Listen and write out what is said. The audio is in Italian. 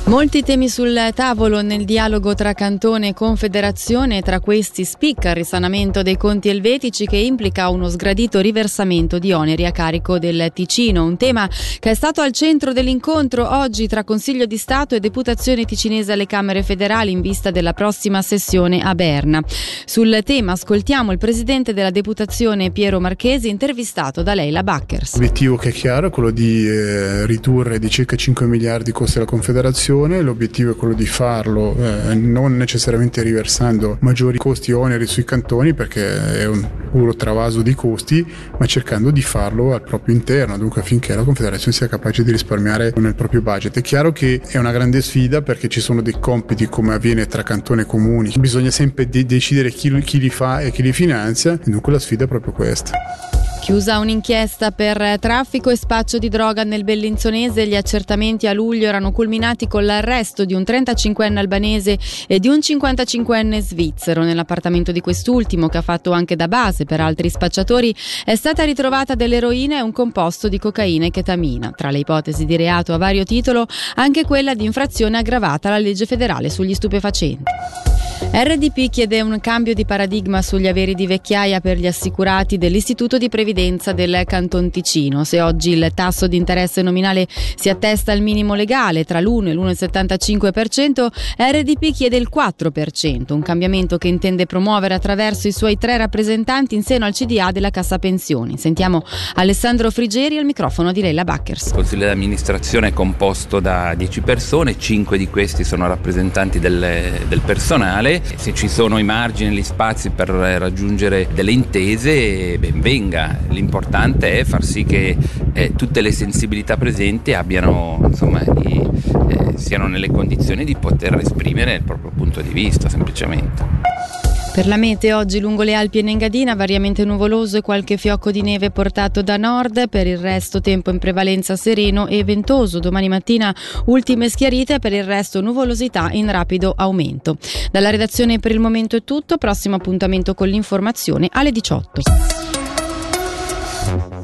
Molti temi sul tavolo nel dialogo tra Cantone e Confederazione, tra questi spicca il risanamento dei conti elvetici che implica uno sgradito riversamento di oneri a carico del Ticino, un tema che è stato al centro dell'incontro oggi tra Consiglio di Stato e Deputazione ticinese alle Camere federali in vista della prossima sessione a Berna. Sul tema ascoltiamo il presidente della Deputazione Piero Marchesi, intervistato da Leila Backers. L'obiettivo che è chiaro è quello di ridurre di circa 5 miliardi i costi della Confederazione. L'obiettivo è quello di farlo non necessariamente riversando maggiori costi o oneri sui cantoni, perché è un puro travaso di costi, ma cercando di farlo al proprio interno, dunque affinché la Confederazione sia capace di risparmiare nel proprio budget. È chiaro che è una grande sfida perché ci sono dei compiti, come avviene tra cantone e comuni, bisogna sempre decidere chi li fa e chi li finanzia, e dunque la sfida è proprio questa. Chiusa un'inchiesta per traffico e spaccio di droga nel Bellinzonese, gli accertamenti a luglio erano culminati con l'arresto di un 35enne albanese e di un 55enne svizzero. Nell'appartamento di quest'ultimo, che ha fatto anche da base per altri spacciatori, è stata ritrovata dell'eroina e un composto di cocaina e chetamina. Tra le ipotesi di reato a vario titolo, anche quella di infrazione aggravata alla legge federale sugli stupefacenti. RDP chiede un cambio di paradigma sugli averi di vecchiaia per gli assicurati dell'Istituto di Previdenza del Canton Ticino. Se oggi il tasso di interesse nominale si attesta al minimo legale tra l'1 e l'1,75%, RDP chiede il 4%, un cambiamento che intende promuovere attraverso i suoi 3 rappresentanti in seno al CDA della Cassa Pensioni. Sentiamo Alessandro Frigeri al microfono di Leila Backers. Il Consiglio di amministrazione è composto da 10 persone, 5 di questi sono rappresentanti del personale. Se ci sono i margini, gli spazi per raggiungere delle intese, ben venga. L'importante è far sì che tutte le sensibilità presenti abbiano, siano nelle condizioni di poter esprimere il proprio punto di vista, semplicemente. Per la mete oggi lungo le Alpi e in Engadina variamente nuvoloso e qualche fiocco di neve portato da nord, per il resto tempo in prevalenza sereno e ventoso. Domani mattina ultime schiarite, per il resto nuvolosità in rapido aumento. Dalla redazione per il momento è tutto, prossimo appuntamento con l'informazione alle 18.